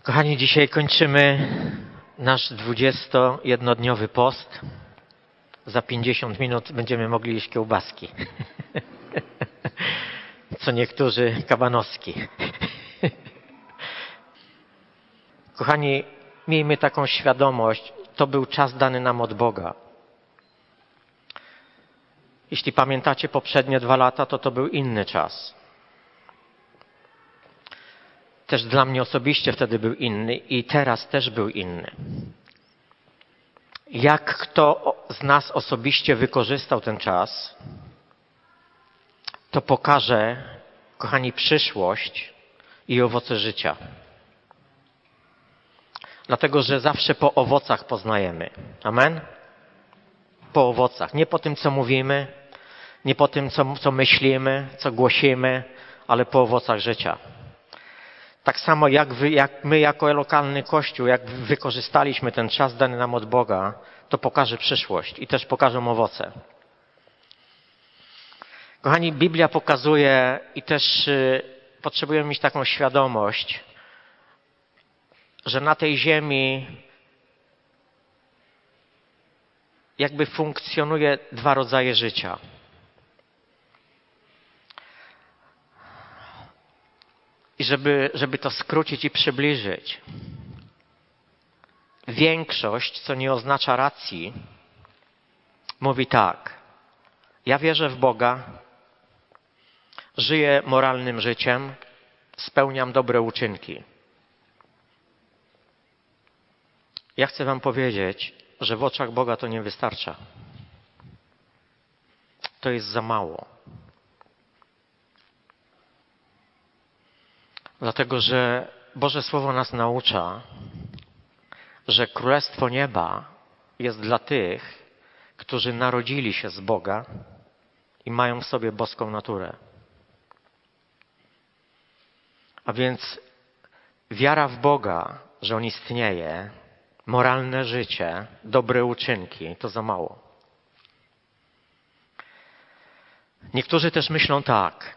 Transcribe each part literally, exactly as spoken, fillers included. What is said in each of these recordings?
Kochani, dzisiaj kończymy nasz dwudziestojednodniowy post. Za pięćdziesiąt minut będziemy mogli jeść kiełbaski. Co niektórzy kabanowski. Kochani, miejmy taką świadomość, to był czas dany nam od Boga. Jeśli pamiętacie poprzednie dwa lata, to to był inny czas. Też dla mnie osobiście wtedy był inny i teraz też był inny. Jak kto z nas osobiście wykorzystał ten czas, to pokaże, kochani, przyszłość i owoce życia. Dlatego, że zawsze po owocach poznajemy. Amen? Po owocach. Nie po tym, co mówimy, nie po tym, co, co myślimy, co głosimy, ale po owocach życia. Tak samo jak, wy, jak my jako lokalny Kościół, jak wykorzystaliśmy ten czas dany nam od Boga, to pokaże przyszłość i też pokażą owoce. Kochani, Biblia pokazuje i też y, potrzebujemy mieć taką świadomość, że na tej ziemi jakby funkcjonuje dwa rodzaje życia. I żeby, żeby to skrócić i przybliżyć. Większość, co nie oznacza racji, mówi tak. Ja wierzę w Boga, żyję moralnym życiem, spełniam dobre uczynki. Ja chcę wam powiedzieć, że w oczach Boga to nie wystarcza. To jest za mało. Dlatego, że Boże Słowo nas naucza, że Królestwo Nieba jest dla tych, którzy narodzili się z Boga i mają w sobie boską naturę. A więc wiara w Boga, że On istnieje, moralne życie, dobre uczynki, to za mało. Niektórzy też myślą tak.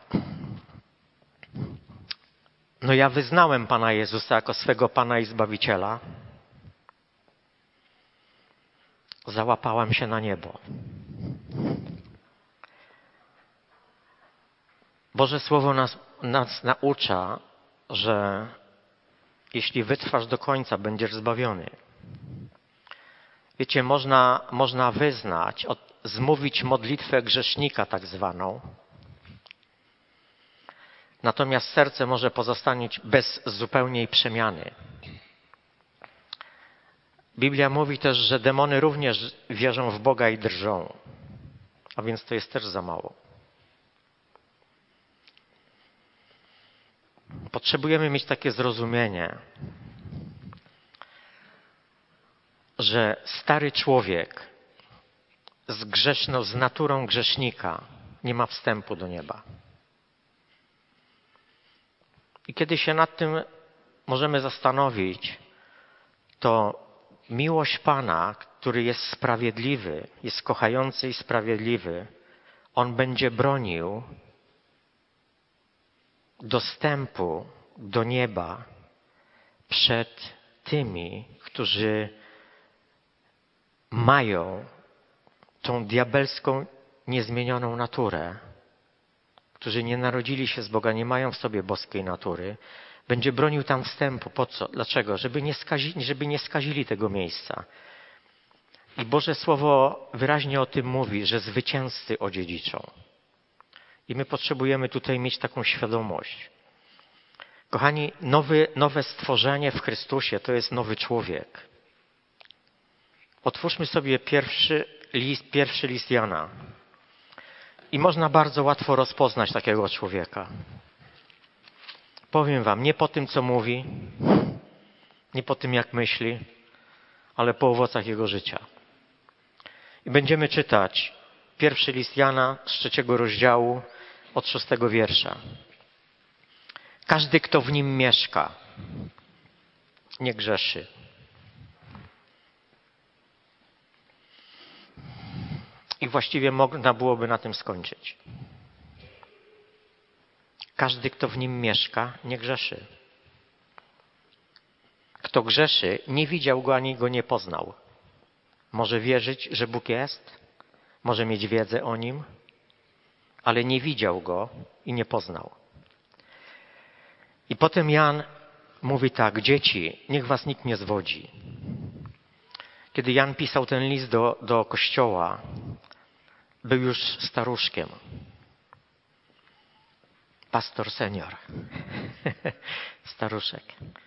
No ja wyznałem Pana Jezusa jako swego Pana i Zbawiciela. Załapałem się na niebo. Boże Słowo nas, nas naucza, że jeśli wytrwasz do końca, będziesz zbawiony. Wiecie, można, można wyznać, od, zmówić modlitwę grzesznika tak zwaną, natomiast serce może pozostać bez zupełnej przemiany. Biblia mówi też, że demony również wierzą w Boga i drżą, a więc to jest też za mało. Potrzebujemy mieć takie zrozumienie, że stary człowiek z grzeszną, z naturą grzesznika nie ma wstępu do nieba. I kiedy się nad tym możemy zastanowić, to miłość Pana, który jest sprawiedliwy, jest kochający i sprawiedliwy, On będzie bronił dostępu do nieba przed tymi, którzy mają tą diabelską, niezmienioną naturę, którzy nie narodzili się z Boga, nie mają w sobie boskiej natury, będzie bronił tam wstępu. Po co? Dlaczego? Żeby nie skazili, żeby nie skazili tego miejsca. I Boże Słowo wyraźnie o tym mówi, że zwycięzcy odziedziczą. I my potrzebujemy tutaj mieć taką świadomość. Kochani, nowy, nowe stworzenie w Chrystusie to jest nowy człowiek. Otwórzmy sobie pierwszy list, pierwszy list Jana. I można bardzo łatwo rozpoznać takiego człowieka. Powiem wam, nie po tym, co mówi, nie po tym, jak myśli, ale po owocach jego życia. I będziemy czytać pierwszy list Jana z trzeciego rozdziału od szóstego wiersza. Każdy, kto w nim mieszka, nie grzeszy. I właściwie można byłoby na tym skończyć. Każdy, kto w nim mieszka, nie grzeszy. kto grzeszy, nie widział Go ani Go nie poznał. Może wierzyć, że Bóg jest, może mieć wiedzę o Nim, ale nie widział Go i nie poznał. I potem Jan mówi tak: dzieci, niech was nikt nie zwodzi. Kiedy Jan pisał ten list do, do kościoła, był już staruszkiem. Pastor senior. Staruszek.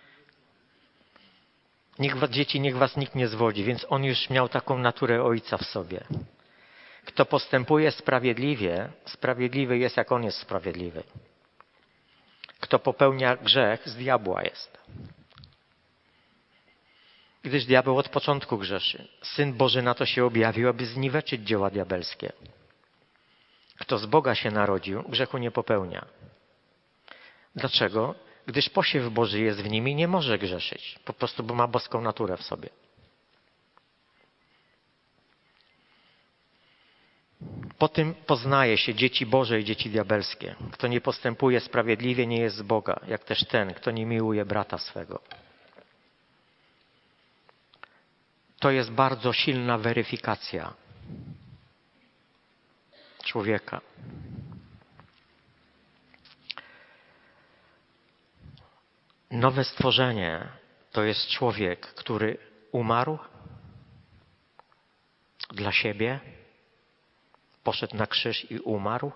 Niech was, dzieci, niech was nikt nie zwodzi, więc on już miał taką naturę ojca w sobie. Kto postępuje sprawiedliwie, sprawiedliwy jest, jak on jest sprawiedliwy. Kto popełnia grzech, z diabła jest. Gdyż diabeł od początku grzeszy. Syn Boży na to się objawił, aby zniweczyć dzieła diabelskie. Kto z Boga się narodził, grzechu nie popełnia. Dlaczego? Gdyż posiew Boży jest w nim i nie może grzeszyć. Po prostu, bo ma boską naturę w sobie. Po tym poznaje się dzieci Boże i dzieci diabelskie. Kto nie postępuje sprawiedliwie, nie jest z Boga, jak też ten, kto nie miłuje brata swego. To jest bardzo silna weryfikacja człowieka. Nowe stworzenie to jest człowiek, który umarł dla siebie, poszedł na krzyż i umarł.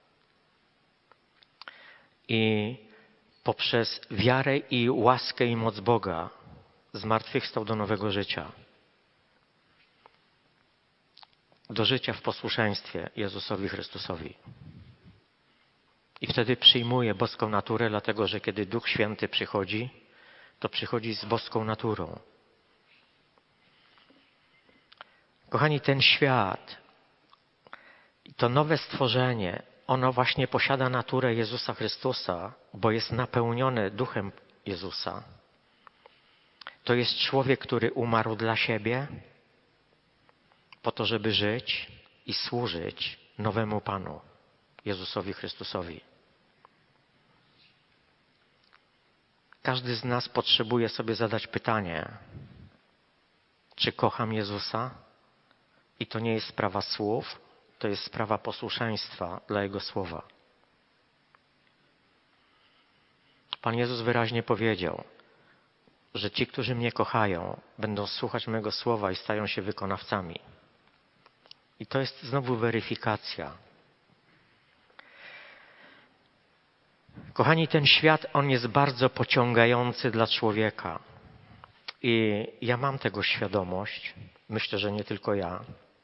I poprzez wiarę i łaskę i moc Boga zmartwychwstał do nowego życia. Do życia w posłuszeństwie Jezusowi Chrystusowi. I wtedy przyjmuje boską naturę, dlatego że kiedy Duch Święty przychodzi, to przychodzi z boską naturą. Kochani, ten świat, to nowe stworzenie, ono właśnie posiada naturę Jezusa Chrystusa, bo jest napełnione Duchem Jezusa. To jest człowiek, który umarł dla siebie, po to, żeby żyć i służyć nowemu Panu, Jezusowi Chrystusowi. Każdy z nas potrzebuje sobie zadać pytanie, czy kocham Jezusa? I to nie jest sprawa słów, to jest sprawa posłuszeństwa dla Jego słowa. Pan Jezus wyraźnie powiedział, że ci, którzy mnie kochają, będą słuchać mego słowa i stają się wykonawcami. I to jest znowu weryfikacja. Kochani, ten świat, on jest bardzo pociągający dla człowieka. I ja mam tego świadomość. Myślę, że nie tylko ja.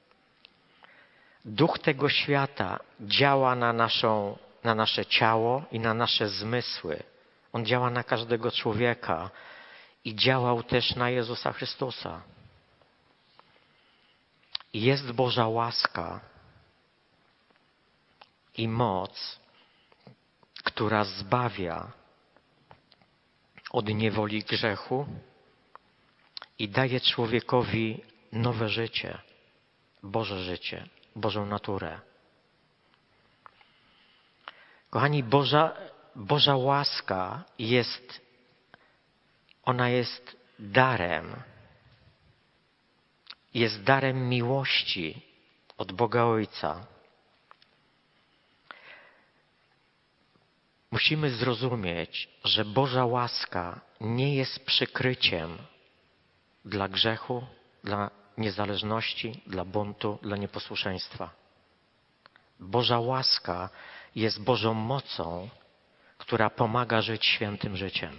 Duch tego świata działa na, naszą, na nasze ciało i na nasze zmysły. On działa na każdego człowieka i działał też na Jezusa Chrystusa. Jest Boża łaska i moc, która zbawia od niewoli grzechu i daje człowiekowi nowe życie, Boże życie, Bożą naturę. Kochani, Boża, Boża łaska jest, ona jest darem. Jest darem miłości od Boga Ojca. Musimy zrozumieć, że Boża łaska nie jest przykryciem dla grzechu, dla niezależności, dla buntu, dla nieposłuszeństwa. Boża łaska jest Bożą mocą, która pomaga żyć świętym życiem.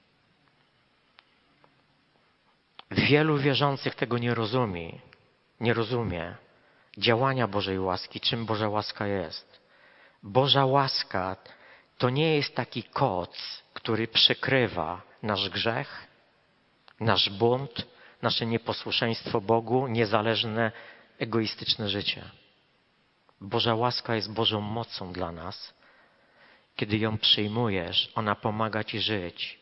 Wielu wierzących tego nie rozumie, nie rozumie działania Bożej łaski, czym Boża łaska jest. Boża łaska to nie jest taki koc, który przykrywa nasz grzech, nasz bunt, nasze nieposłuszeństwo Bogu, niezależne, egoistyczne życie. Boża łaska jest Bożą mocą dla nas. Kiedy ją przyjmujesz, ona pomaga Ci żyć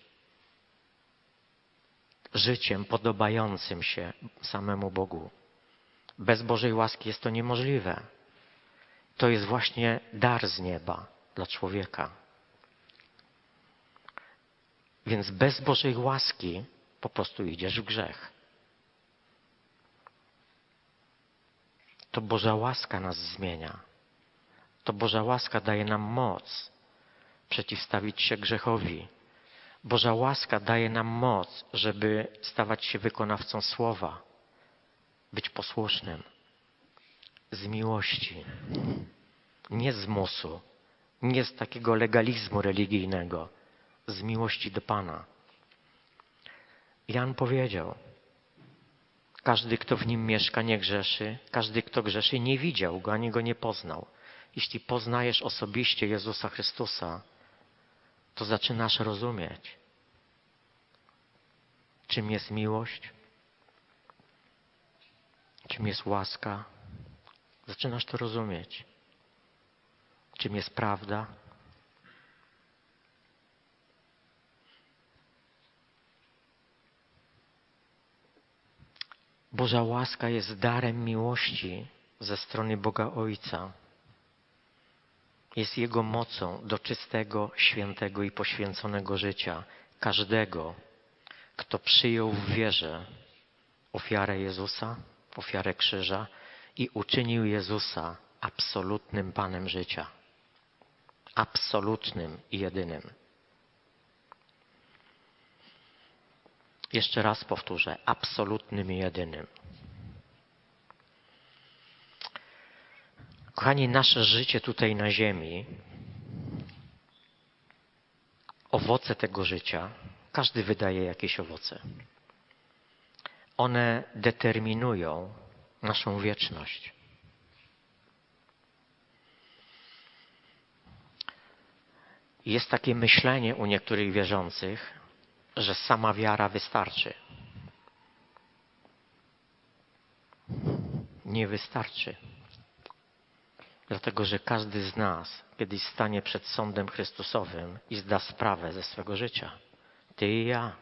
życiem podobającym się samemu Bogu. Bez Bożej łaski jest to niemożliwe. To jest właśnie dar z nieba dla człowieka. Więc bez Bożej łaski Po prostu idziesz w grzech. To Boża łaska nas zmienia. To Boża łaska daje nam moc przeciwstawić się grzechowi. Boża łaska daje nam moc, żeby stawać się wykonawcą słowa, być posłusznym. Z miłości, nie z musu, nie z takiego legalizmu religijnego, z miłości do Pana. Jan powiedział, każdy, kto w nim mieszka, nie grzeszy, każdy, kto grzeszy, nie widział go, ani go nie poznał. Jeśli poznajesz osobiście Jezusa Chrystusa, to zaczynasz rozumieć, czym jest miłość, czym jest łaska. Zaczynasz to rozumieć, czym jest prawda. Boża łaska jest darem miłości ze strony Boga Ojca. Jest Jego mocą do czystego, świętego i poświęconego życia każdego, kto przyjął w wierze ofiarę Jezusa, ofiarę krzyża i uczynił Jezusa absolutnym Panem życia. Absolutnym i jedynym. Jeszcze raz powtórzę, absolutnym i jedynym. Kochani, nasze życie tutaj na ziemi, owoce tego życia, każdy wydaje jakieś owoce. One determinują naszą wieczność. Jest takie myślenie u niektórych wierzących, że sama wiara wystarczy. Nie wystarczy. Dlatego, że każdy z nas kiedyś stanie przed sądem Chrystusowym i zda sprawę ze swego życia. Ty i ja.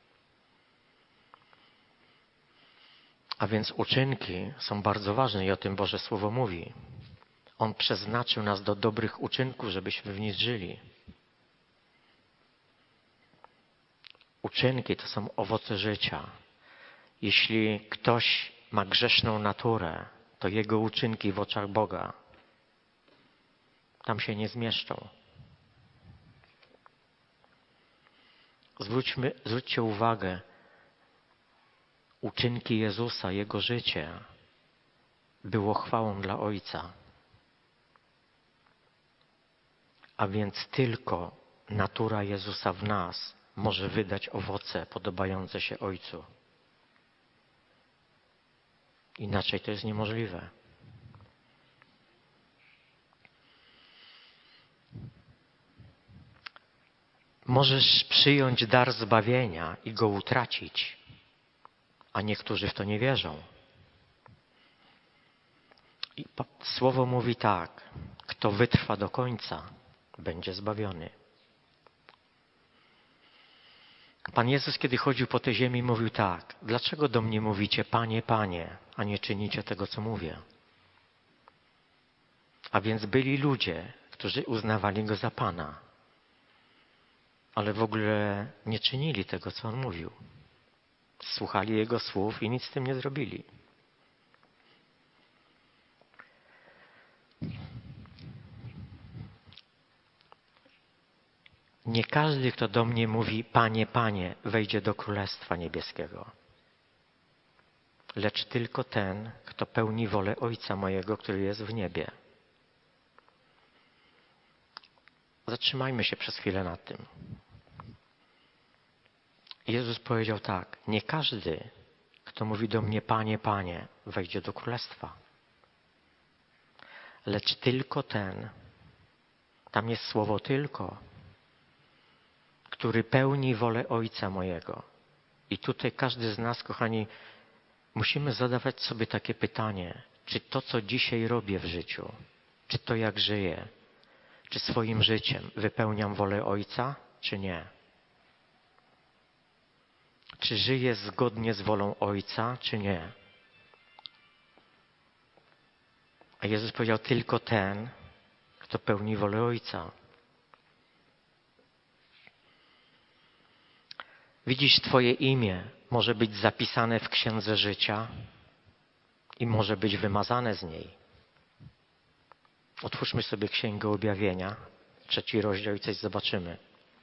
A więc uczynki są bardzo ważne i o tym Boże Słowo mówi. On przeznaczył nas do dobrych uczynków, żebyśmy w nich żyli. Uczynki to są owoce życia. Jeśli ktoś ma grzeszną naturę, to jego uczynki w oczach Boga tam się nie zmieszczą. Zwróćmy, zwróćcie uwagę, uczynki Jezusa, Jego życie było chwałą dla Ojca. A więc tylko natura Jezusa w nas może wydać owoce podobające się Ojcu. Inaczej to jest niemożliwe. Możesz przyjąć dar zbawienia i go utracić, a niektórzy w to nie wierzą. I Słowo mówi tak, kto wytrwa do końca, będzie zbawiony. Pan Jezus, kiedy chodził po tej ziemi, mówił tak, dlaczego do mnie mówicie, Panie, Panie, a nie czynicie tego, co mówię? A więc byli ludzie, którzy uznawali Go za Pana, ale w ogóle nie czynili tego, co On mówił. Słuchali Jego słów i nic z tym nie zrobili. Nie każdy, kto do mnie mówi, Panie, Panie, wejdzie do Królestwa Niebieskiego. Lecz tylko ten, kto pełni wolę Ojca mojego, który jest w niebie. Zatrzymajmy się przez chwilę nad tym. Jezus powiedział tak, nie każdy, kto mówi do mnie, Panie, Panie, wejdzie do Królestwa. Lecz tylko ten, tam jest słowo tylko, który pełni wolę Ojca mojego. I tutaj każdy z nas, kochani, musimy zadawać sobie takie pytanie, czy to, co dzisiaj robię w życiu, czy to, jak żyję, czy swoim życiem wypełniam wolę Ojca, czy nie? Czy żyję zgodnie z wolą Ojca, czy nie? A Jezus powiedział, tylko ten, kto pełni wolę Ojca. Widzisz, twoje imię może być zapisane w Księdze Życia i może być wymazane z niej. Otwórzmy sobie Księgę Objawienia, trzeci rozdział i coś zobaczymy.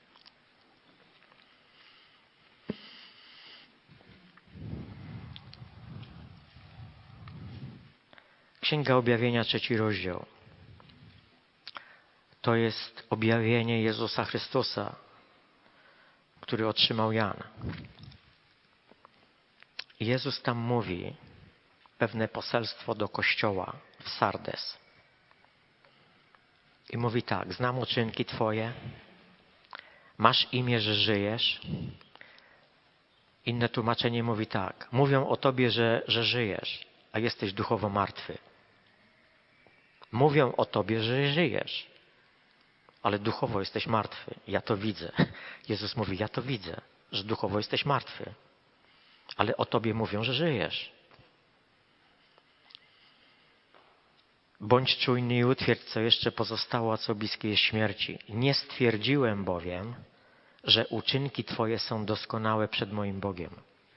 Księga Objawienia, trzeci rozdział. To jest objawienie Jezusa Chrystusa, który otrzymał Jan. Jezus tam mówi pewne poselstwo do kościoła w Sardes. I mówi tak: znam uczynki Twoje, masz imię, że żyjesz. Inne tłumaczenie mówi tak: mówią o Tobie, że, że żyjesz, a jesteś duchowo martwy. Mówią o Tobie, że żyjesz, ale duchowo jesteś martwy. Ja to widzę. Jezus mówi: ja to widzę, że duchowo jesteś martwy, ale o Tobie mówią, że żyjesz. Bądź czujny i utwierdź, co jeszcze pozostało, a co bliskie jest śmierci. Nie stwierdziłem bowiem, że uczynki Twoje są doskonałe przed moim Bogiem.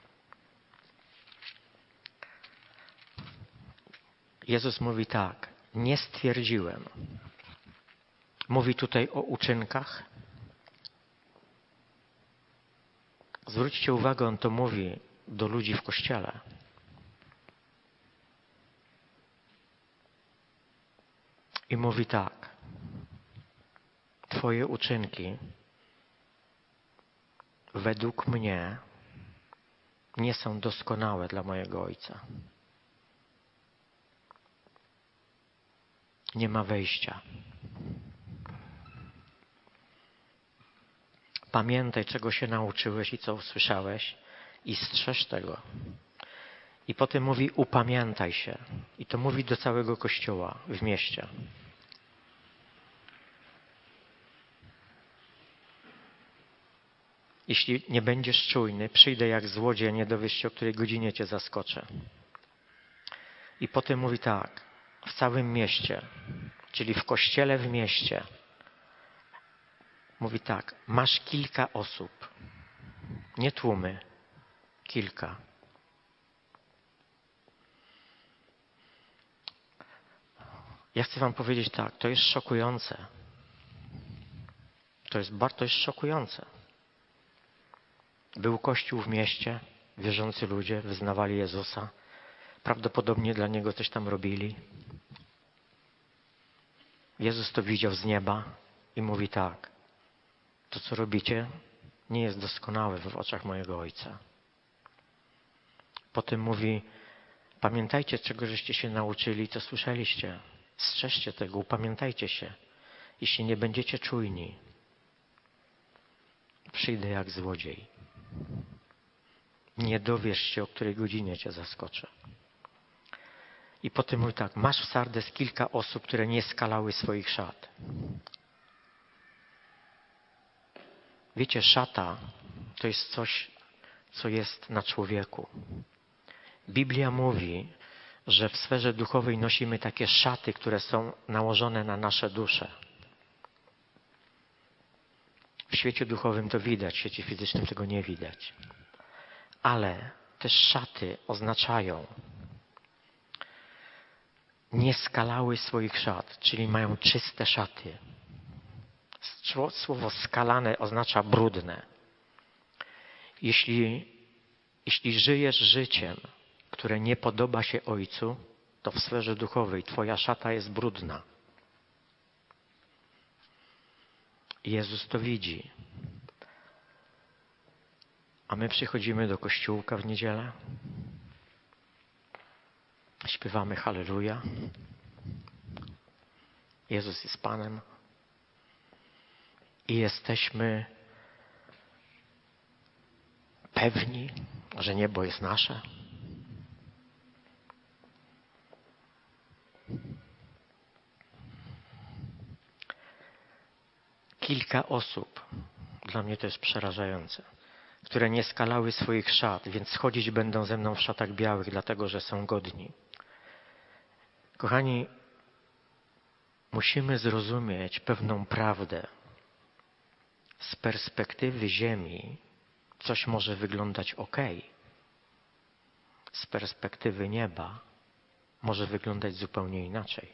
Jezus mówi tak: nie stwierdziłem. Mówi tutaj o uczynkach. Zwróćcie uwagę, on to mówi do ludzi w kościele. I mówi tak: Twoje uczynki według mnie nie są doskonałe dla mojego Ojca. Nie ma wejścia. Pamiętaj, czego się nauczyłeś i co usłyszałeś i strzeż tego. I potem mówi: upamiętaj się. I to mówi do całego Kościoła w mieście. Jeśli nie będziesz czujny, przyjdę jak złodziej, a nie dowiesz się, o której godzinie cię zaskoczę. I potem mówi tak: w całym mieście, czyli w kościele w mieście, mówi tak: masz kilka osób, nie tłumy, kilka. Ja chcę wam powiedzieć tak, to jest szokujące. To jest bardzo szokujące. Był kościół w mieście, wierzący ludzie wyznawali Jezusa. Prawdopodobnie dla Niego coś tam robili. Jezus to widział z nieba i mówi tak: to, co robicie, nie jest doskonałe w oczach mojego Ojca. Potem mówi: pamiętajcie, czego żeście się nauczyli, co słyszeliście. Strzeżcie tego, upamiętajcie się. Jeśli nie będziecie czujni, przyjdę jak złodziej. Nie dowiesz się, o której godzinie cię zaskoczę. I potem mówi tak: masz w Sardes kilka osób, które nie skalały swoich szat. Wiecie, szata to jest coś, co jest na człowieku. Biblia mówi, że w sferze duchowej nosimy takie szaty, które są nałożone na nasze dusze. W świecie duchowym to widać, w świecie fizycznym tego nie widać. Ale te szaty oznaczają: nie skalały swoich szat, czyli mają czyste szaty. Słowo skalane oznacza brudne. Jeśli, jeśli żyjesz życiem, które nie podoba się Ojcu, to w sferze duchowej twoja szata jest brudna. Jezus to widzi. A my przychodzimy do kościółka w niedzielę, śpiewamy halleluja, Jezus jest Panem i jesteśmy pewni, że niebo jest nasze. Kilka osób, dla mnie to jest przerażające, które nie skalały swoich szat, więc chodzić będą ze mną w szatach białych, dlatego że są godni. Kochani, musimy zrozumieć pewną prawdę. Z perspektywy ziemi coś może wyglądać ok. Z perspektywy nieba może wyglądać zupełnie inaczej.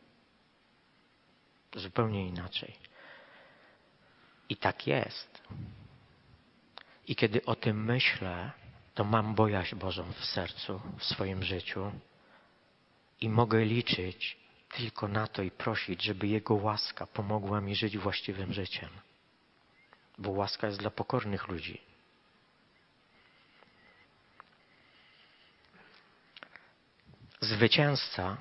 Zupełnie inaczej. I tak jest. I kiedy o tym myślę, to mam bojaźń Bożą w sercu, w swoim życiu i mogę liczyć tylko na to i prosić, żeby Jego łaska pomogła mi żyć właściwym życiem. Bo łaska jest dla pokornych ludzi. Zwycięzca.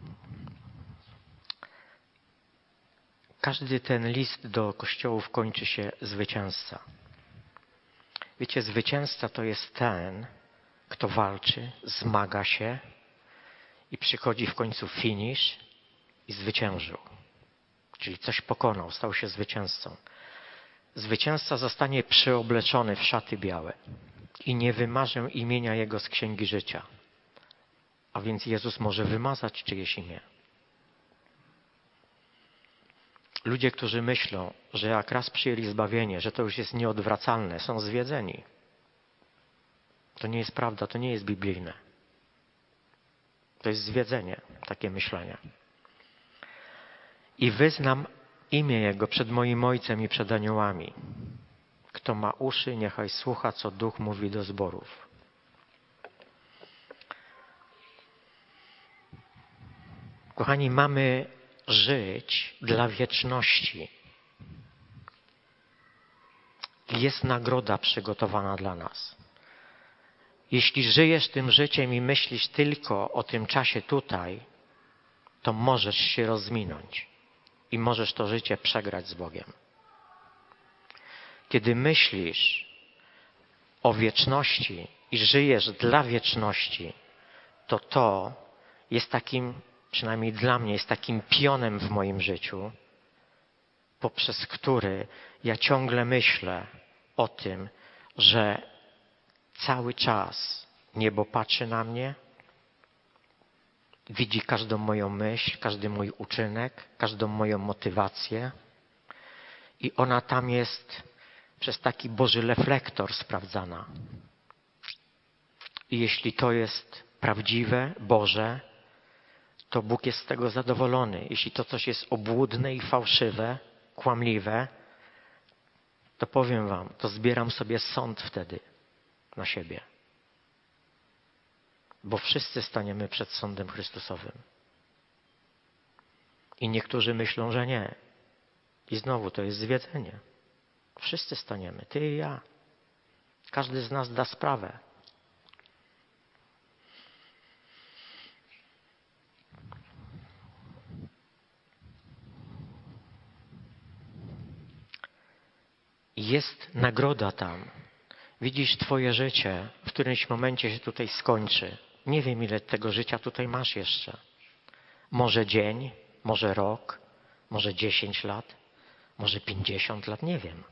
Każdy ten list do kościołów kończy się zwycięzca. Wiecie, zwycięzca to jest ten, kto walczy, zmaga się i przychodzi w końcu finisz i zwyciężył. Czyli coś pokonał, stał się zwycięzcą. Zwycięzca zostanie przyobleczony w szaty białe i nie wymażę imienia Jego z księgi życia. A więc Jezus może wymazać czyjeś imię. Ludzie, którzy myślą, że jak raz przyjęli zbawienie, że to już jest nieodwracalne, są zwiedzeni. To nie jest prawda, to nie jest biblijne. To jest zwiedzenie, takie myślenie. I wyznam imię Jego przed moim Ojcem i przed aniołami. Kto ma uszy, niechaj słucha, co Duch mówi do zborów. Kochani, mamy żyć dla wieczności. Jest nagroda przygotowana dla nas. Jeśli żyjesz tym życiem i myślisz tylko o tym czasie tutaj, to możesz się rozminąć i możesz to życie przegrać z Bogiem. Kiedy myślisz o wieczności i żyjesz dla wieczności, to to jest takim, przynajmniej dla mnie, jest takim pionem w moim życiu, poprzez który ja ciągle myślę o tym, że cały czas niebo patrzy na mnie, widzi każdą moją myśl, każdy mój uczynek, każdą moją motywację i ona tam jest przez taki Boży reflektor sprawdzana. I jeśli to jest prawdziwe, Boże, to Bóg jest z tego zadowolony. Jeśli to coś jest obłudne i fałszywe, kłamliwe, to powiem wam, to zbieram sobie sąd wtedy na siebie. Bo wszyscy staniemy przed sądem Chrystusowym. I niektórzy myślą, że nie. I znowu to jest zwiedzenie. Wszyscy staniemy, ty i ja. Każdy z nas da sprawę. Jest nagroda tam. Widzisz, twoje życie w którymś momencie się tutaj skończy. Nie wiem, ile tego życia tutaj masz jeszcze. Może dzień, może rok, może dziesięć lat, może pięćdziesiąt lat, nie wiem.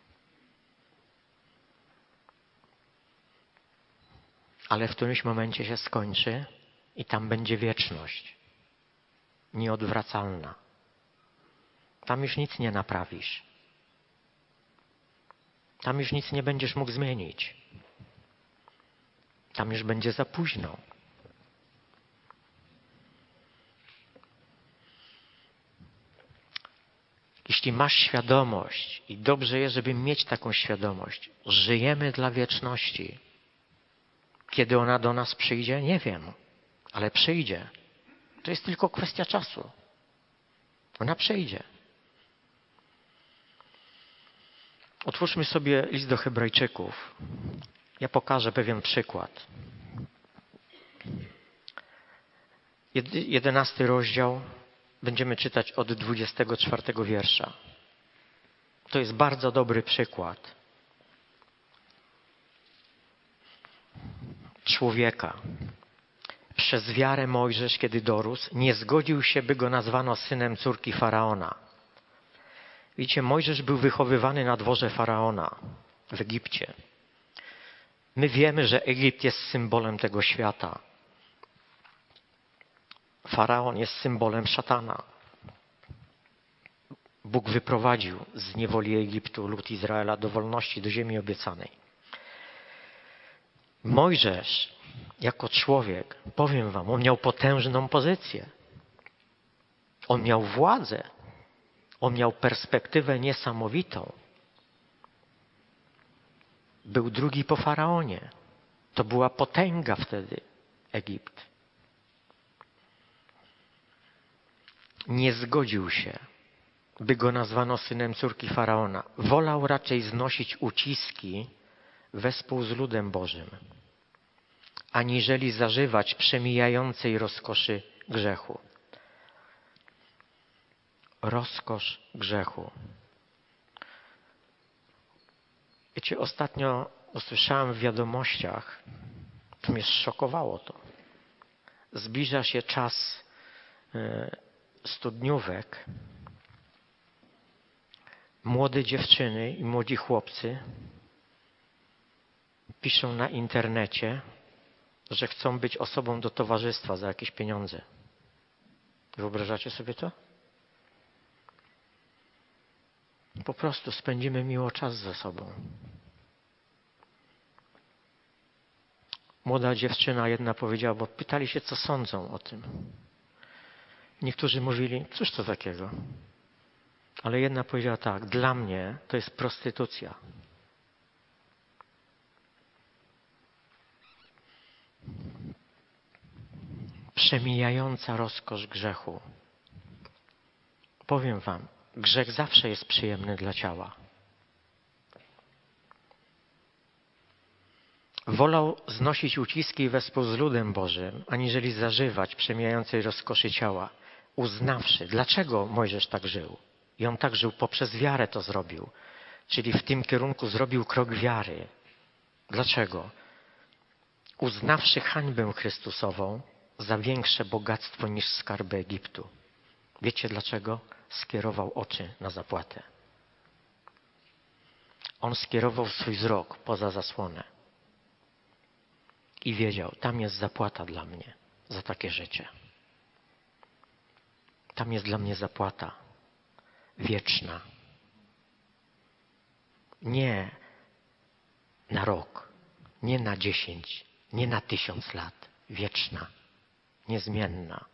Ale w którymś momencie się skończy i tam będzie wieczność. Nieodwracalna. Tam już nic nie naprawisz. Tam już nic nie będziesz mógł zmienić. Tam już będzie za późno. Jeśli masz świadomość, i dobrze jest, żeby mieć taką świadomość, żyjemy dla wieczności. Kiedy ona do nas przyjdzie? Nie wiem, ale przyjdzie. To jest tylko kwestia czasu. Ona przyjdzie. Otwórzmy sobie list do Hebrajczyków. Ja pokażę pewien przykład. Jedenasty rozdział. Będziemy czytać od dwudziestego czwartego wiersza. To jest bardzo dobry przykład człowieka. Przez wiarę Mojżesz, kiedy dorósł, nie zgodził się, by go nazwano synem córki Faraona. Widzicie, Mojżesz był wychowywany na dworze Faraona w Egipcie. My wiemy, że Egipt jest symbolem tego świata. Faraon jest symbolem szatana. Bóg wyprowadził z niewoli Egiptu lud Izraela do wolności, do ziemi obiecanej. Mojżesz jako człowiek, powiem wam, on miał potężną pozycję. On miał władzę. On miał perspektywę niesamowitą. Był drugi po Faraonie. To była potęga wtedy, Egipt. Nie zgodził się, by go nazwano synem córki Faraona. Wolał raczej znosić uciski wespół z ludem Bożym, aniżeli zażywać przemijającej rozkoszy grzechu. Rozkosz grzechu. Wiecie, ostatnio usłyszałem w wiadomościach, to mnie zszokowało to. Zbliża się czas studniówek. Młode dziewczyny i młodzi chłopcy piszą na internecie, że chcą być osobą do towarzystwa za jakieś pieniądze. Wyobrażacie sobie to? Po prostu spędzimy miło czas ze sobą. Młoda dziewczyna jedna powiedziała, bo pytali się, co sądzą o tym. Niektórzy mówili, cóż to takiego? Ale jedna powiedziała tak, dla mnie to jest prostytucja. Przemijająca rozkosz grzechu. Powiem wam, grzech zawsze jest przyjemny dla ciała. Wolał znosić uciski wespół z ludem Bożym, aniżeli zażywać przemijającej rozkoszy ciała, uznawszy, dlaczego Mojżesz tak żył. I on tak żył, poprzez wiarę to zrobił. Czyli w tym kierunku zrobił krok wiary. Dlaczego? Uznawszy hańbę Chrystusową za większe bogactwo niż skarby Egiptu. Wiecie dlaczego? Skierował oczy na zapłatę. On skierował swój wzrok poza zasłonę. I wiedział, tam jest zapłata dla mnie za takie życie. Tam jest dla mnie zapłata wieczna. Nie na rok, nie na dziesięć, nie na tysiąc lat. Wieczna, niezmienna.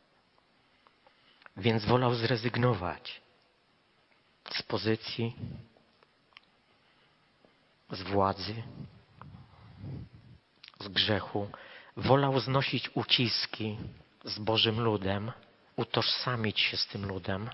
Więc wolał zrezygnować z pozycji, z władzy, z grzechu. Wolał znosić uciski z Bożym ludem, utożsamić się z tym ludem.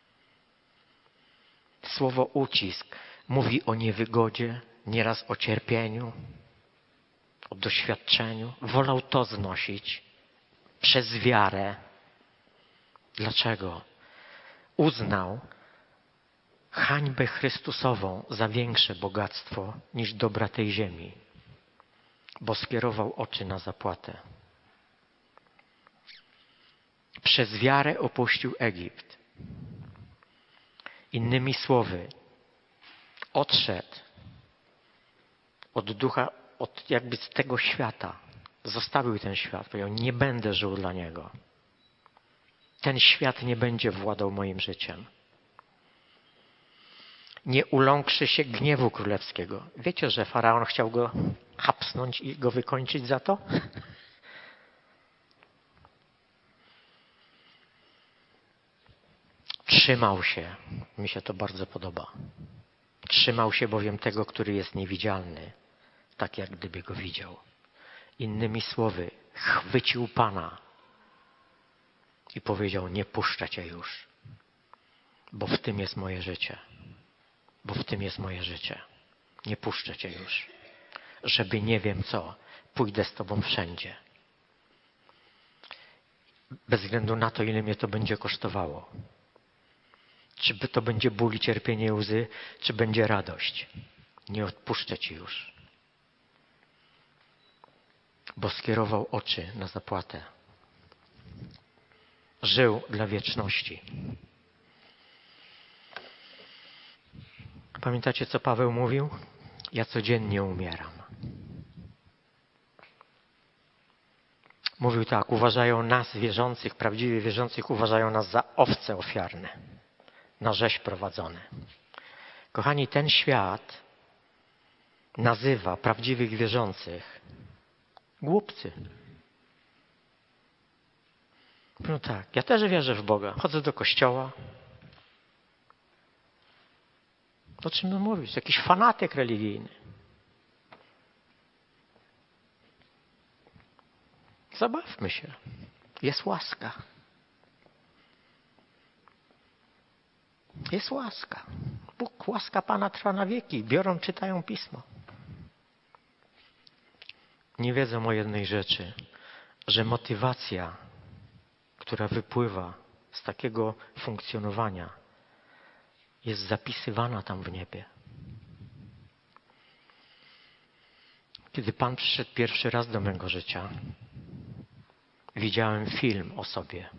Słowo ucisk mówi o niewygodzie, nieraz o cierpieniu, o doświadczeniu. Wolał to znosić przez wiarę. Dlaczego? Uznał hańbę Chrystusową za większe bogactwo niż dobra tej ziemi, bo skierował oczy na zapłatę. Przez wiarę opuścił Egipt. Innymi słowy, odszedł od ducha, od jakby z tego świata. Zostawił ten świat. Powiedział, nie będę żył dla niego. Ten świat nie będzie władał moim życiem. Nie uląkszy się gniewu królewskiego. Wiecie, że faraon chciał go hapsnąć i go wykończyć za to? Trzymał się, mi się to bardzo podoba. Trzymał się bowiem tego, który jest niewidzialny, tak jak gdyby go widział. Innymi słowy, chwycił Pana i powiedział, nie puszczę Cię już, bo w tym jest moje życie. Bo w tym jest moje życie. Nie puszczę Cię już. Żeby nie wiem co, pójdę z Tobą wszędzie. Bez względu na to, ile mnie to będzie kosztowało. Czy to będzie ból i cierpienie i łzy, czy będzie radość. Nie odpuszczę Ci już. Bo skierował oczy na zapłatę. Żył dla wieczności. Pamiętacie, co Paweł mówił? Ja codziennie umieram. Mówił tak, uważają nas wierzących, prawdziwie wierzących, uważają nas za owce ofiarne, na rzeź prowadzone. Kochani, ten świat nazywa prawdziwych wierzących Głupcy. No tak, ja też wierzę w Boga. Chodzę do kościoła. O czym on mówisz? Jakiś fanatyk religijny. Zabawmy się. Jest łaska. Jest łaska. Bóg, łaska Pana trwa na wieki. Biorą, czytają Pismo. Nie wiedzą o jednej rzeczy, że motywacja, która wypływa z takiego funkcjonowania, jest zapisywana tam w niebie. Kiedy Pan przyszedł pierwszy raz do mego życia, widziałem film o sobie.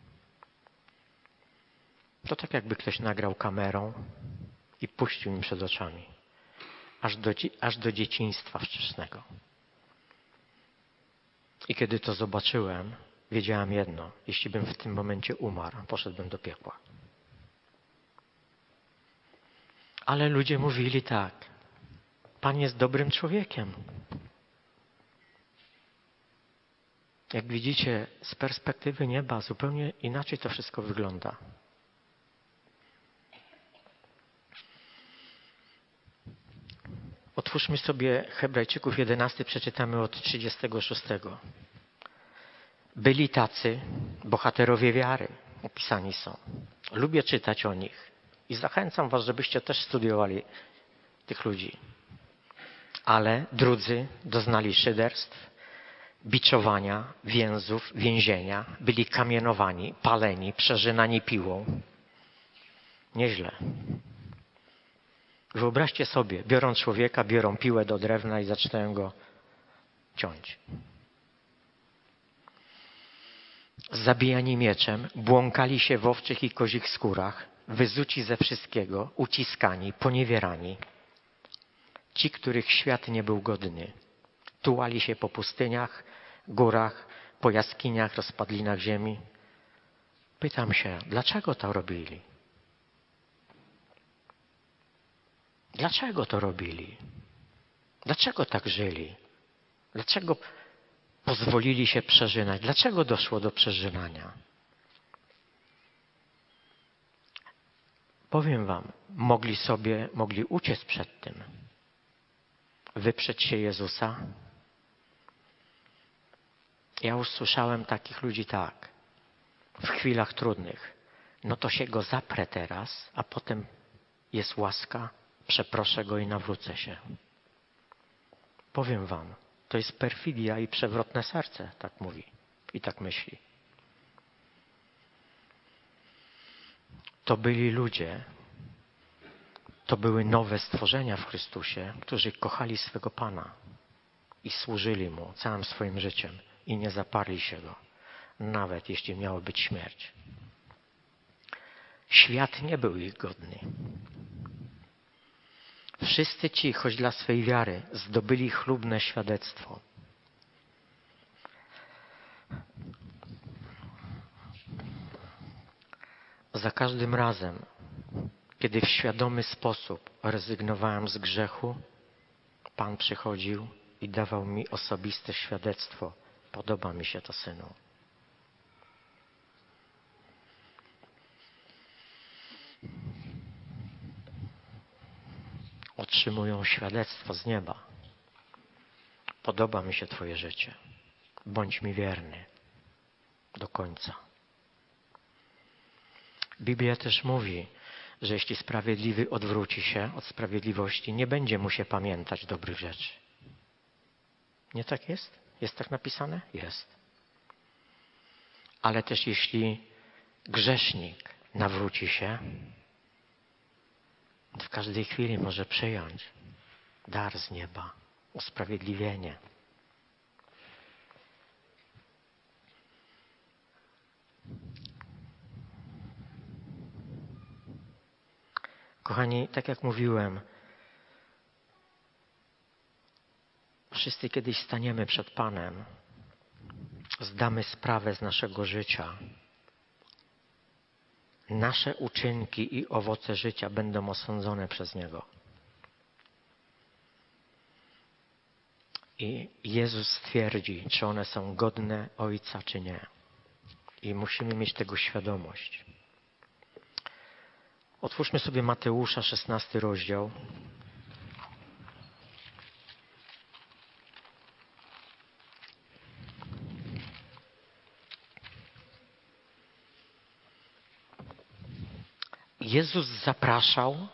To tak jakby ktoś nagrał kamerą i puścił mi przed oczami. Aż do, aż do dzieciństwa wczesnego. I kiedy to zobaczyłem, wiedziałem jedno. Jeśli bym w tym momencie umarł, poszedłbym do piekła. Ale ludzie mówili tak. Pan jest dobrym człowiekiem. Jak widzicie, z perspektywy nieba zupełnie inaczej to wszystko wygląda. Otwórzmy sobie Hebrajczyków jedenasty, przeczytamy od trzydziestego szóstego. Byli tacy bohaterowie wiary, opisani są. Lubię czytać o nich i zachęcam was, żebyście też studiowali tych ludzi. Ale drudzy doznali szyderstw, biczowania, więzów, więzienia, byli kamienowani, paleni, przerzynani piłą. Nieźle. Wyobraźcie sobie, biorą człowieka, biorą piłę do drewna i zaczynają go ciąć. Zabijani mieczem, błąkali się w owczych i kozich skórach, wyzuci ze wszystkiego, uciskani, poniewierani. Ci, których świat nie był godny, tułali się po pustyniach, górach, po jaskiniach, rozpadlinach ziemi. Pytam się, dlaczego to robili? Dlaczego to robili? Dlaczego tak żyli? Dlaczego pozwolili się przeżynać? Dlaczego doszło do przeżynania? Powiem wam, mogli sobie, mogli uciec przed tym. Wyprzeć się Jezusa. Ja usłyszałem takich ludzi tak. W chwilach trudnych. No to się go zaprę teraz, a potem jest łaska. Przeproszę go i nawrócę się. Powiem wam, to jest perfidia i przewrotne serce, tak mówi i tak myśli. To byli ludzie, to były nowe stworzenia w Chrystusie, którzy kochali swego Pana i służyli Mu całym swoim życiem i nie zaparli się Go, nawet jeśli miała być śmierć. Świat nie był ich godny. Wszyscy ci, choć dla swej wiary, zdobyli chlubne świadectwo. Za każdym razem, kiedy w świadomy sposób rezygnowałem z grzechu, Pan przychodził i dawał mi osobiste świadectwo. Podoba mi się to, synu. Otrzymują świadectwo z nieba. Podoba mi się Twoje życie. Bądź mi wierny do końca. Biblia też mówi, że jeśli sprawiedliwy odwróci się od sprawiedliwości, nie będzie mu się pamiętać dobrych rzeczy. Nie tak jest? Jest tak napisane? Jest. Ale też jeśli grzesznik nawróci się, w każdej chwili może przyjąć dar z nieba, usprawiedliwienie. Kochani, tak jak mówiłem, wszyscy kiedyś staniemy przed Panem, zdamy sprawę z naszego życia. Nasze uczynki i owoce życia będą osądzone przez Niego. I Jezus stwierdzi, czy one są godne Ojca, czy nie. I musimy mieć tego świadomość. Otwórzmy sobie Mateusza, szesnasty rozdział. Jezus zapraszał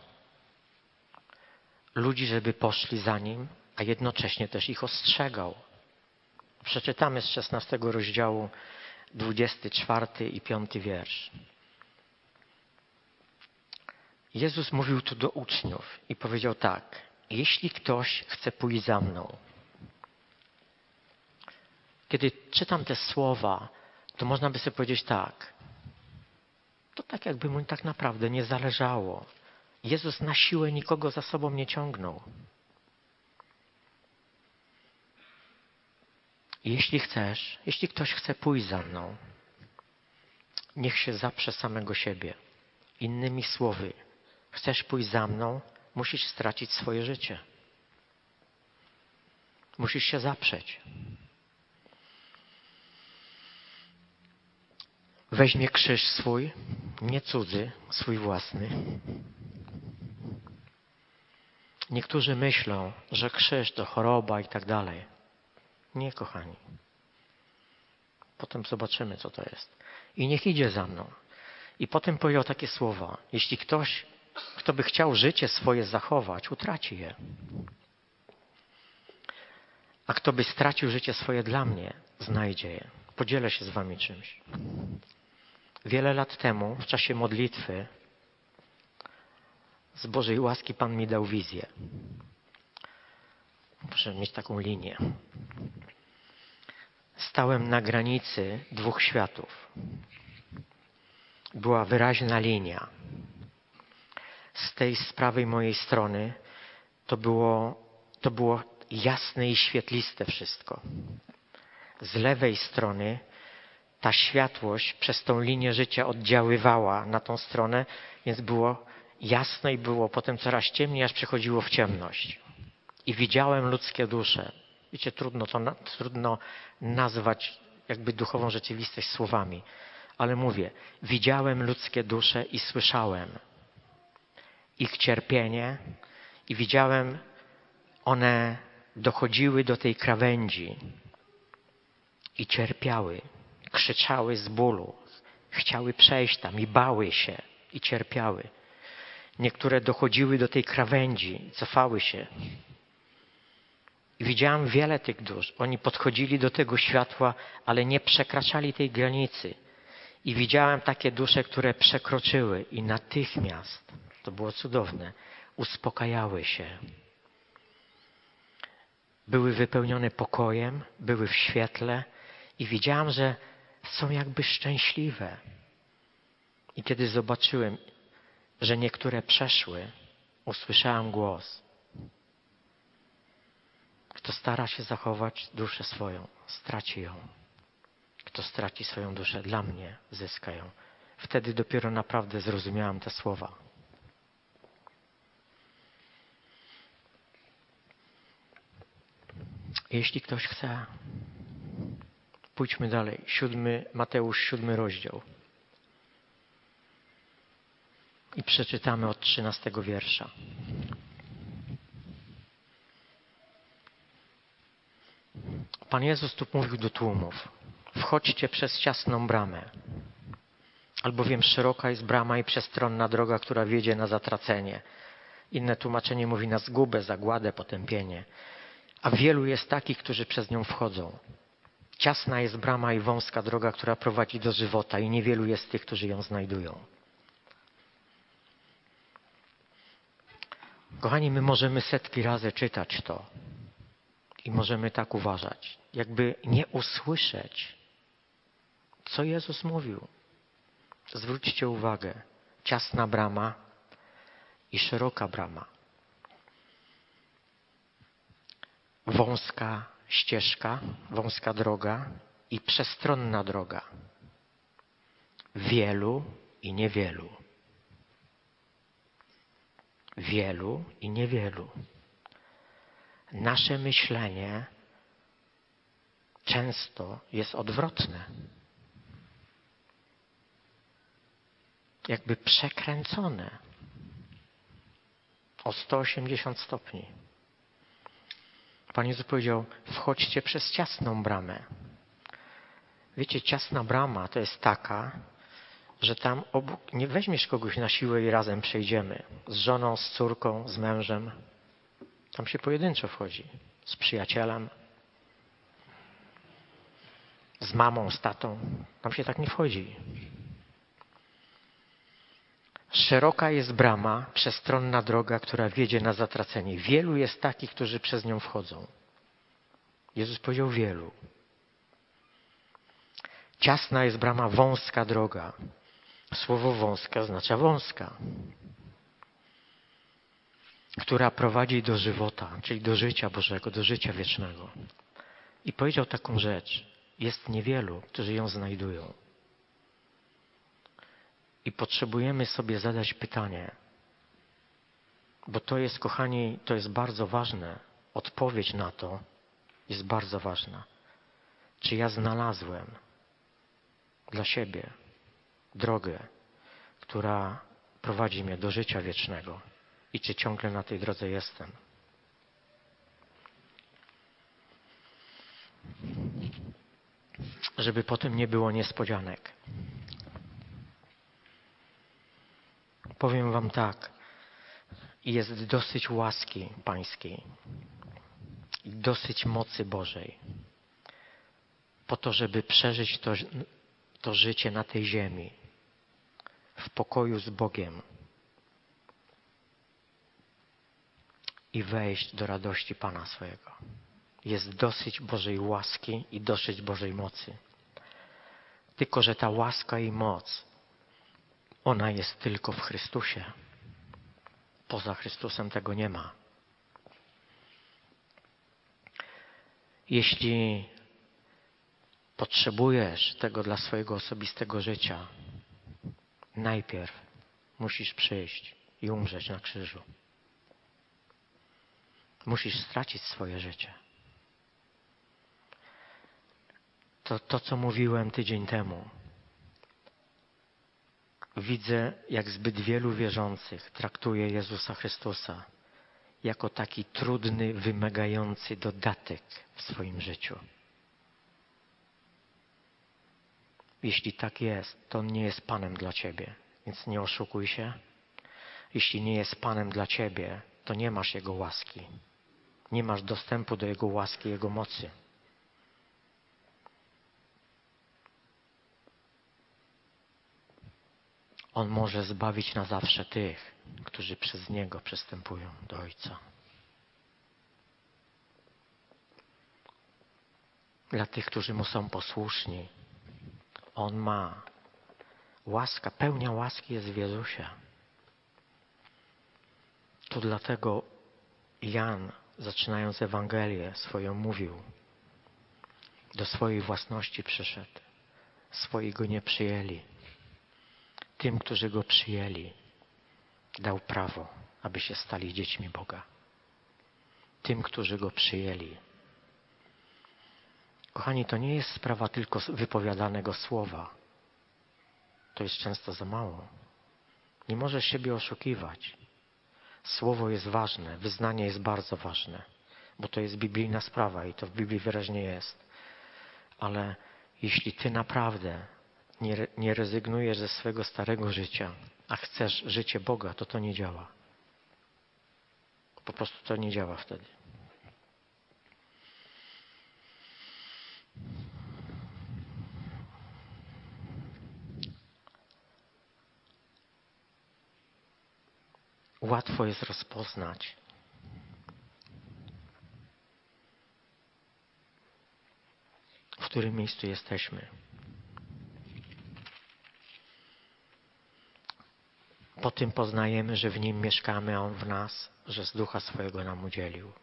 ludzi, żeby poszli za Nim, a jednocześnie też ich ostrzegał. Przeczytamy z szesnastego rozdziału dwudziesty czwarty i piąty wiersz. Jezus mówił tu do uczniów i powiedział tak: jeśli ktoś chce pójść za mną. Kiedy czytam te słowa, to można by sobie powiedzieć tak. To tak jakby mu tak naprawdę nie zależało. Jezus na siłę nikogo za sobą nie ciągnął. Jeśli chcesz, jeśli ktoś chce pójść za mną, niech się zaprze samego siebie. Innymi słowy, chcesz pójść za mną, musisz stracić swoje życie. Musisz się zaprzeć. Weźmie krzyż swój, nie cudzy, swój własny. Niektórzy myślą, że krzyż to choroba i tak dalej. Nie, kochani. Potem zobaczymy, co to jest. I niech idzie za mną. I potem powiedział takie słowa. Jeśli ktoś, kto by chciał życie swoje zachować, utraci je. A kto by stracił życie swoje dla mnie, znajdzie je. Podzielę się z wami czymś. Wiele lat temu, w czasie modlitwy, z Bożej łaski Pan mi dał wizję. Muszę mieć taką linię. Stałem na granicy dwóch światów. Była wyraźna linia. Z tej z prawej mojej strony to było, to było jasne i świetliste wszystko. Z lewej strony ta światłość przez tą linię życia oddziaływała na tą stronę, więc było jasno i było potem coraz ciemniej, aż przechodziło w ciemność. I widziałem ludzkie dusze. Wiecie, trudno to na, trudno nazwać jakby duchową rzeczywistość słowami. Ale mówię, widziałem ludzkie dusze i słyszałem ich cierpienie i widziałem, one dochodziły do tej krawędzi i cierpiały, krzyczały z bólu, chciały przejść tam i bały się i cierpiały. Niektóre dochodziły do tej krawędzi i cofały się. I widziałem wiele tych dusz. Oni podchodzili do tego światła, ale nie przekraczali tej granicy. I widziałem takie dusze, które przekroczyły i natychmiast, to było cudowne, uspokajały się. Były wypełnione pokojem, były w świetle i widziałem, że są jakby szczęśliwe. I kiedy zobaczyłem, że niektóre przeszły, usłyszałem głos. Kto stara się zachować duszę swoją, straci ją. Kto straci swoją duszę dla mnie, zyska ją. Wtedy dopiero naprawdę zrozumiałem te słowa. Jeśli ktoś chce, pójdźmy dalej. Siódmy, Mateusz, siódmy rozdział. I przeczytamy od trzynastego wiersza. Pan Jezus tu mówił do tłumów. Wchodźcie przez ciasną bramę, albowiem szeroka jest brama i przestronna droga, która wiedzie na zatracenie. Inne tłumaczenie mówi na zgubę, zagładę, potępienie. A wielu jest takich, którzy przez nią wchodzą. Ciasna jest brama i wąska droga, która prowadzi do żywota i niewielu jest tych, którzy ją znajdują. Kochani, my możemy setki razy czytać to i możemy tak uważać, jakby nie usłyszeć, co Jezus mówił. Zwróćcie uwagę, ciasna brama i szeroka brama. Wąska ścieżka, wąska droga i przestronna droga. Wielu i niewielu. Wielu i niewielu. Nasze myślenie często jest odwrotne. Jakby przekręcone o sto osiemdziesiąt stopni. Pan Jezus powiedział, wchodźcie przez ciasną bramę. Wiecie, ciasna brama to jest taka, że tam obok nie weźmiesz kogoś na siłę i razem przejdziemy. Z żoną, z córką, z mężem. Tam się pojedynczo wchodzi. Z przyjacielem. Z mamą, z tatą. Tam się tak nie wchodzi. Szeroka jest brama, przestronna droga, która wiedzie na zatracenie. Wielu jest takich, którzy przez nią wchodzą. Jezus powiedział wielu. Ciasna jest brama, wąska droga. Słowo wąska oznacza wąska. Która prowadzi do żywota, czyli do życia Bożego, do życia wiecznego. I powiedział taką rzecz. Jest niewielu, którzy ją znajdują. I potrzebujemy sobie zadać pytanie, bo to jest, kochani, to jest bardzo ważne. Odpowiedź na to jest bardzo ważna. Czy ja znalazłem dla siebie drogę, która prowadzi mnie do życia wiecznego i czy ciągle na tej drodze jestem? Żeby potem nie było niespodzianek. Powiem wam tak, jest dosyć łaski Pańskiej i dosyć mocy Bożej po to, żeby przeżyć to, to życie na tej ziemi w pokoju z Bogiem i wejść do radości Pana swojego. Jest dosyć Bożej łaski i dosyć Bożej mocy. Tylko że ta łaska i moc, ona jest tylko w Chrystusie. Poza Chrystusem tego nie ma. Jeśli potrzebujesz tego dla swojego osobistego życia, najpierw musisz przyjść i umrzeć na krzyżu. Musisz stracić swoje życie. To, to co mówiłem tydzień temu. Widzę, jak zbyt wielu wierzących traktuje Jezusa Chrystusa jako taki trudny, wymagający dodatek w swoim życiu. Jeśli tak jest, to On nie jest Panem dla ciebie, więc nie oszukuj się. Jeśli nie jest Panem dla ciebie, to nie masz Jego łaski. Nie masz dostępu do Jego łaski, Jego mocy. On może zbawić na zawsze tych, którzy przez Niego przystępują do Ojca. Dla tych, którzy Mu są posłuszni, On ma łaska, pełnia łaski jest w Jezusie. To dlatego Jan, zaczynając Ewangelię swoją, mówił: do swojej własności przyszedł, swoi Go nie przyjęli. Tym, którzy Go przyjęli, dał prawo, aby się stali dziećmi Boga. Tym, którzy Go przyjęli. Kochani, to nie jest sprawa tylko wypowiadanego słowa. To jest często za mało. Nie możesz siebie oszukiwać. Słowo jest ważne, wyznanie jest bardzo ważne, bo to jest biblijna sprawa i to w Biblii wyraźnie jest. Ale jeśli ty naprawdę nie, nie rezygnujesz ze swego starego życia, a chcesz życie Boga, to to nie działa. Po prostu to nie działa wtedy. Łatwo jest rozpoznać, w którym miejscu jesteśmy. Po tym poznajemy, że w Nim mieszkamy, a On w nas, że z Ducha swojego nam udzielił.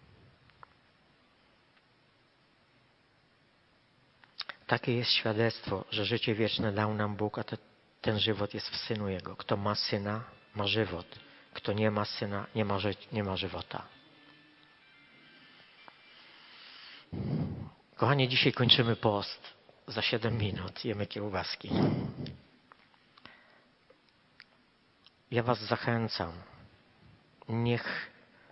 Takie jest świadectwo, że życie wieczne dał nam Bóg, a te, ten żywot jest w Synu Jego. Kto ma Syna, ma żywot. Kto nie ma Syna, nie ma, ży- nie ma żywota. Kochani, dzisiaj kończymy post. Za siedem minut jemy kiełbaski. Ja was zachęcam. Niech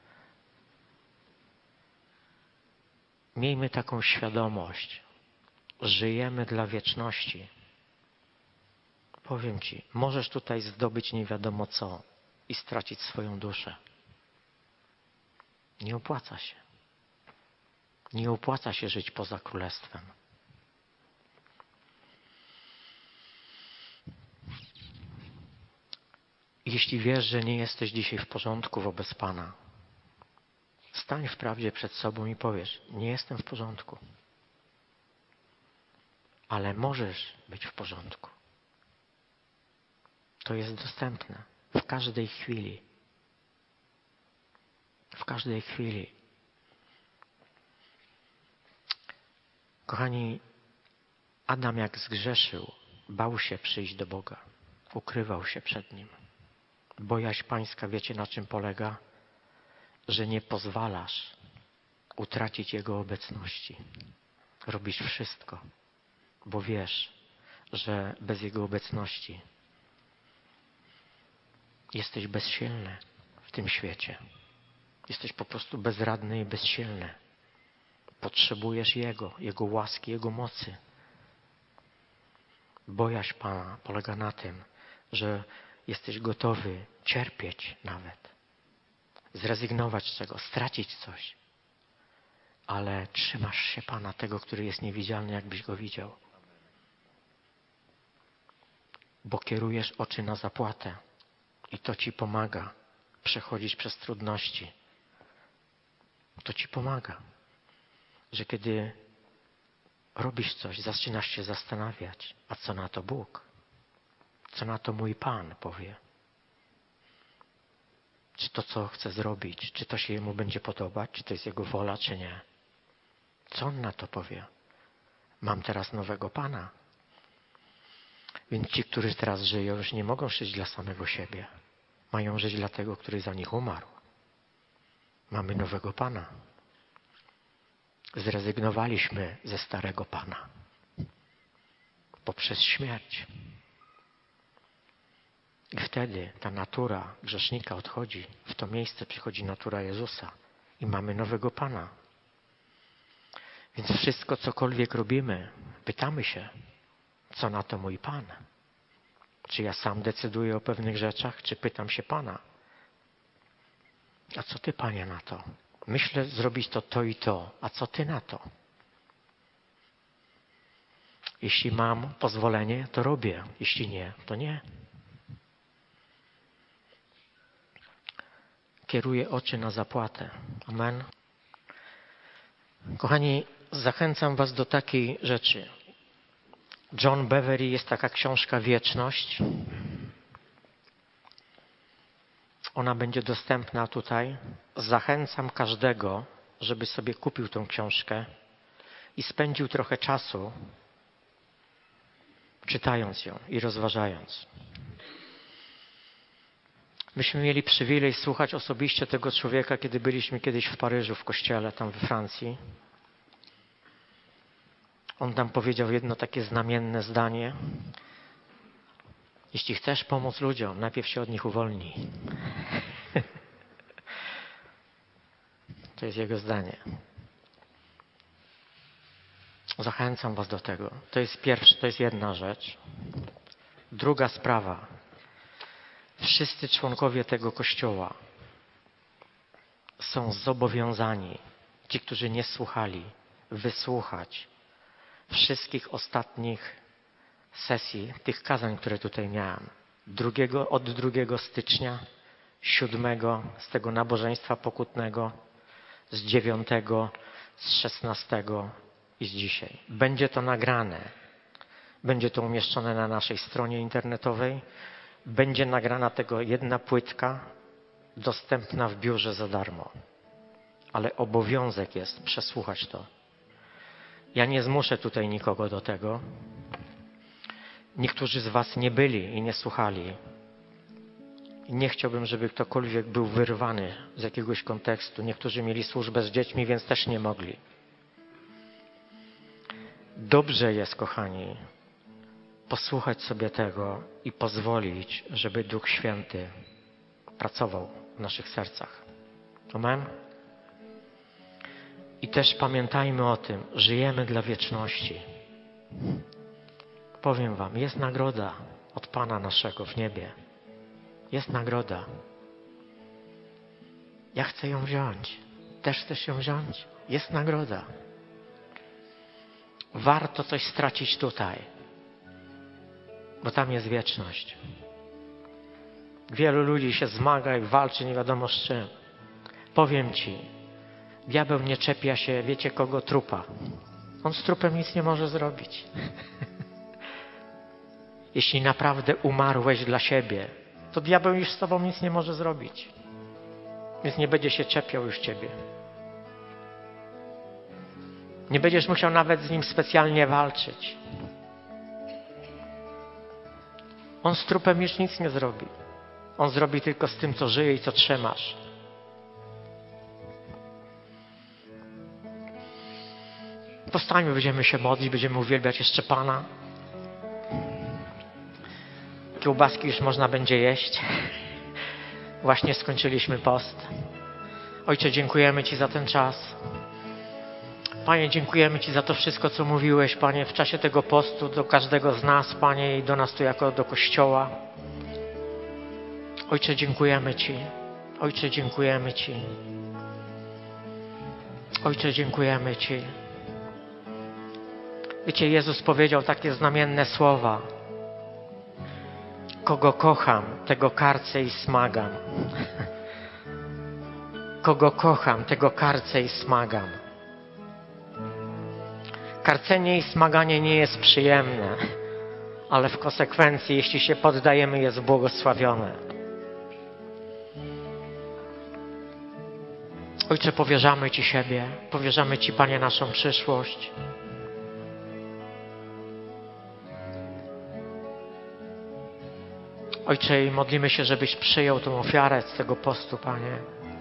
miejmy taką świadomość. Żyjemy dla wieczności. Powiem ci, możesz tutaj zdobyć nie wiadomo co i stracić swoją duszę. Nie opłaca się. Nie opłaca się żyć poza królestwem. Jeśli wiesz, że nie jesteś dzisiaj w porządku wobec Pana, stań w prawdzie przed sobą i powiesz, nie jestem w porządku. Ale możesz być w porządku. To jest dostępne w każdej chwili. W każdej chwili. Kochani, Adam jak zgrzeszył, bał się przyjść do Boga. Ukrywał się przed Nim. Bojaźń Pańska, wiecie na czym polega? Że nie pozwalasz utracić Jego obecności. Robisz wszystko, bo wiesz, że bez Jego obecności jesteś bezsilny w tym świecie. Jesteś po prostu bezradny i bezsilny. Potrzebujesz Jego, Jego łaski, Jego mocy. Bojaźń Pana polega na tym, że jesteś gotowy cierpieć nawet. Zrezygnować z czego, stracić coś. Ale trzymasz się Pana, tego, który jest niewidzialny, jakbyś Go widział. Bo kierujesz oczy na zapłatę. I to Ci pomaga przechodzić przez trudności. To Ci pomaga, że kiedy robisz coś, zaczynasz się zastanawiać, a co na to Bóg? Co na to mój Pan powie? Czy to, co chce zrobić, czy to się Jemu będzie podobać, czy to jest Jego wola, czy nie? Co On na to powie? Mam teraz nowego Pana. Więc ci, którzy teraz żyją, już nie mogą żyć dla samego siebie. Mają żyć dla tego, który za nich umarł. Mamy nowego Pana. Zrezygnowaliśmy ze starego Pana. Poprzez śmierć. I wtedy ta natura grzesznika odchodzi. W to miejsce przychodzi natura Jezusa. I mamy nowego Pana. Więc wszystko, cokolwiek robimy, pytamy się, co na to mój Pan? Czy ja sam decyduję o pewnych rzeczach, czy pytam się Pana? A co Ty, Panie, na to? Myślę zrobić to, to i to. A co Ty na to? Jeśli mam pozwolenie, to robię. Jeśli nie, to nie. Kieruję oczy na zapłatę. Amen. Kochani, zachęcam Was do takiej rzeczy. John Bevere, jest taka książka Wieczność. Ona będzie dostępna tutaj. Zachęcam każdego, żeby sobie kupił tą książkę i spędził trochę czasu czytając ją i rozważając. Myśmy mieli przywilej słuchać osobiście tego człowieka, kiedy byliśmy kiedyś w Paryżu, w kościele, tam we Francji. On tam powiedział jedno takie znamienne zdanie. Jeśli chcesz pomóc ludziom, najpierw się od nich uwolnij. To jest jego zdanie. Zachęcam Was do tego. To jest pierwsza, to jest jedna rzecz. Druga sprawa. Wszyscy członkowie tego Kościoła są zobowiązani, ci, którzy nie słuchali, wysłuchać wszystkich ostatnich sesji, tych kazań, które tutaj miałem. Drugiego, od drugiego stycznia, siódmego z tego nabożeństwa pokutnego, z dziewiątego, z szesnastego i z dzisiaj. Będzie to nagrane. Będzie to umieszczone na naszej stronie internetowej. Będzie nagrana tego jedna płytka, dostępna w biurze za darmo. Ale obowiązek jest przesłuchać to. Ja nie zmuszę tutaj nikogo do tego. Niektórzy z Was nie byli i nie słuchali. I nie chciałbym, żeby ktokolwiek był wyrwany z jakiegoś kontekstu. Niektórzy mieli służbę z dziećmi, więc też nie mogli. Dobrze jest, kochani, posłuchać sobie tego i pozwolić, żeby Duch Święty pracował w naszych sercach. Amen? I też pamiętajmy o tym, żyjemy dla wieczności. Powiem wam, jest nagroda od Pana naszego w niebie. Jest nagroda. Ja chcę ją wziąć. Też chcesz ją wziąć? Jest nagroda. Warto coś stracić tutaj, bo tam jest wieczność. Wielu ludzi się zmaga i walczy nie wiadomo z czym. Powiem ci, diabeł nie czepia się, wiecie kogo, trupa. On z trupem nic nie może zrobić. Jeśli naprawdę umarłeś dla siebie, to diabeł już z tobą nic nie może zrobić. Więc nie będzie się czepiał już ciebie. Nie będziesz musiał nawet z nim specjalnie walczyć. On z trupem już nic nie zrobi. On zrobi tylko z tym, co żyje i co trzymasz. Powstańmy, będziemy się modlić, będziemy uwielbiać jeszcze Pana. Kiełbaski już można będzie jeść. Właśnie skończyliśmy post. Ojcze, dziękujemy Ci za ten czas. Panie, dziękujemy Ci za to wszystko, co mówiłeś, Panie, w czasie tego postu do każdego z nas, Panie, i do nas tu jako do Kościoła. Ojcze, dziękujemy Ci. Ojcze, dziękujemy Ci. Ojcze, dziękujemy Ci. Wiecie, Jezus powiedział takie znamienne słowa. Kogo kocham, tego karcę i smagam. Kogo kocham, tego karcę i smagam. Karcenie i smaganie nie jest przyjemne, ale w konsekwencji, jeśli się poddajemy, jest błogosławione. Ojcze, powierzamy Ci siebie, powierzamy Ci, Panie, naszą przyszłość. Ojcze, i modlimy się, żebyś przyjął tą ofiarę z tego postu, Panie.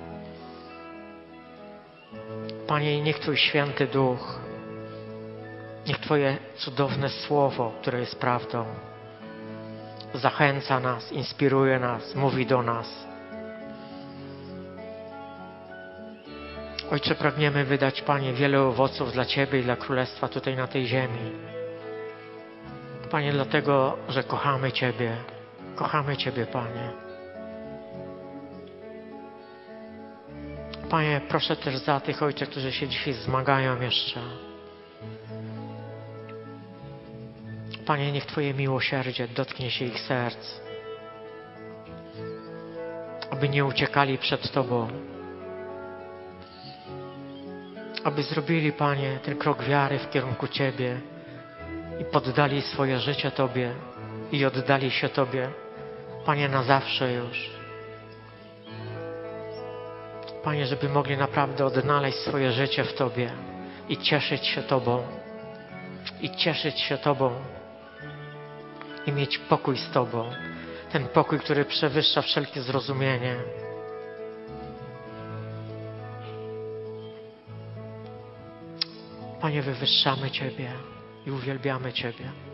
Panie, i niech Twój święty Duch, niech Twoje cudowne słowo, które jest prawdą, zachęca nas, inspiruje nas, mówi do nas. Ojcze, pragniemy wydać, Panie, wiele owoców dla Ciebie i dla Królestwa tutaj na tej ziemi. Panie, dlatego, że kochamy Ciebie. Kochamy Ciebie, Panie. Panie, proszę też za tych, Ojcze, którzy się dzisiaj zmagają jeszcze. Panie, niech Twoje miłosierdzie dotknie się ich serc, aby nie uciekali przed Tobą, aby zrobili, Panie, ten krok wiary w kierunku Ciebie i poddali swoje życie Tobie i oddali się Tobie, Panie, na zawsze już. Panie, żeby mogli naprawdę odnaleźć swoje życie w Tobie i cieszyć się Tobą, i cieszyć się Tobą, i mieć pokój z Tobą. Ten pokój, który przewyższa wszelkie zrozumienie. Panie, wywyższamy Ciebie i uwielbiamy Ciebie.